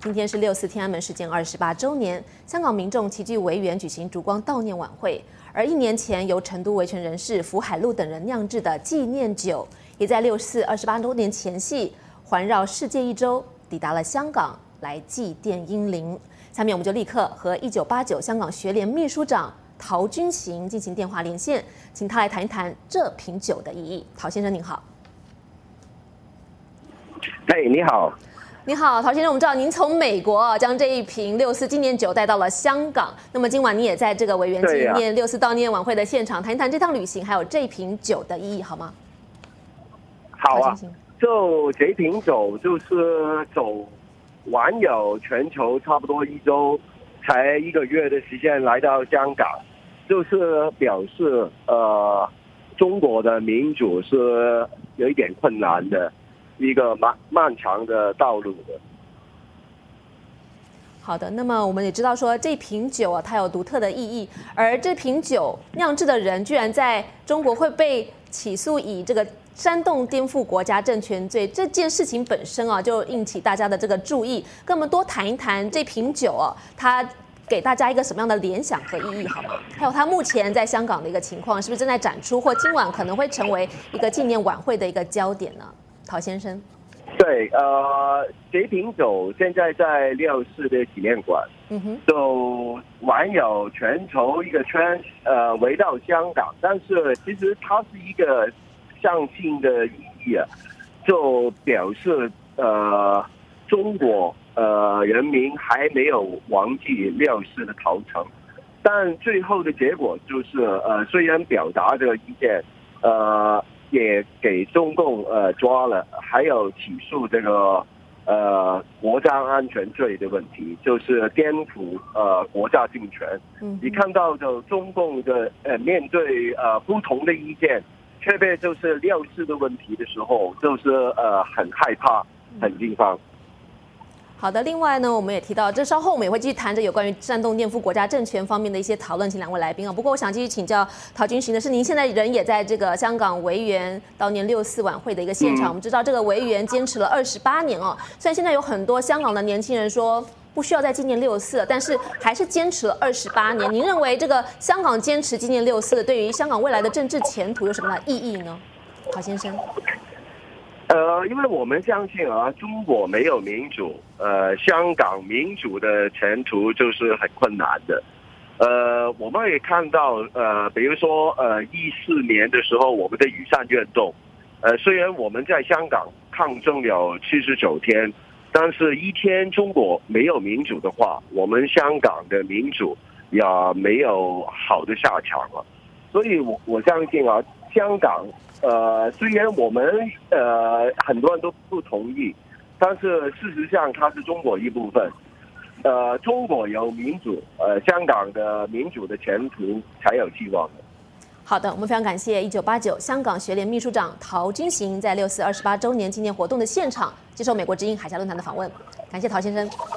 今天是6·4天安门事件28周年，香港民众齐聚维园举行烛光悼念晚会。而1年前由成都维权人士福海路等人酿制的纪念酒，也在6·4 28周年前夕环绕世界1周，抵达了香港来祭奠英灵。下面我们就立刻和1989香港学联秘书长陶君行进行电话连线，请他来谈一谈这瓶酒的意义。陶先生您好。 嘿，你好。 你好，陶先生，我们知道您从美国将这一瓶6·4纪念酒带到了香港，那么今晚你也在这个维园纪念6·4悼念晚会的现场，谈一谈这趟旅行还有这瓶酒的意义，好吗？ 好啊，就这瓶酒就是走环游全球差不多1周，才1个月的时间来到香港，就是表示中国的民主是有一点困难的。一个漫长的道路的。 好的，那么我们也知道说这瓶酒啊，它有独特的意义，而这瓶酒酿制的人居然在中国会被起诉以这个煽动颠覆国家政权罪，这件事情本身啊就引起大家的这个注意。跟我们多谈一谈这瓶酒啊，它给大家一个什么样的联想和意义好吗？还有它目前在香港的一个情况，是不是正在展出，或今晚可能会成为一个纪念晚会的一个焦点呢？陶先生， 对，这瓶酒现在在6·4的纪念馆，就环游全球一个圈，围绕香港，但是其实它是一个象征的意义啊，就表示中国人民还没有忘记6·4的屠城，但最后的结果就是虽然表达这个意见，也给中共抓了，还有起诉这个国家安全罪的问题，就是颠覆国家政权。你看到就中共的面对不同的意见，特别就是6·4的问题的时候，就是很害怕、很惊慌。 好的，另外呢，我们也提到，这稍后我们也会继续谈着有关于煽动颠覆国家政权方面的一些讨论，请2位来宾啊。不过我想继续请教陶君行的是，您现在人也在这个香港维园悼念6·4晚会的一个现场。我们知道这个维园坚持了28年哦，虽然现在有很多香港的年轻人说不需要再纪念6·4了，但是还是坚持了28年。您认为这个香港坚持纪念6·4，对于香港未来的政治前途有什么样的意义呢？陶先生。 因为我们相信中国没有民主，香港民主的前途就是很困难的。我们也看到，比如说14年的时候，我们的雨伞运动，虽然我们在香港抗争了79天，但是一天中国没有民主的话，我们香港的民主也没有好的下场了。所以我相信香港。虽然我们很多人都不同意，但是事实上它是中国一部分。中国有民主，香港的民主的前途才有希望的。 好的，我们非常感谢1989香港学联秘书长陶君行在6·4 28周年纪念活动的现场接受美国之音海峡论坛的访问，感谢陶先生。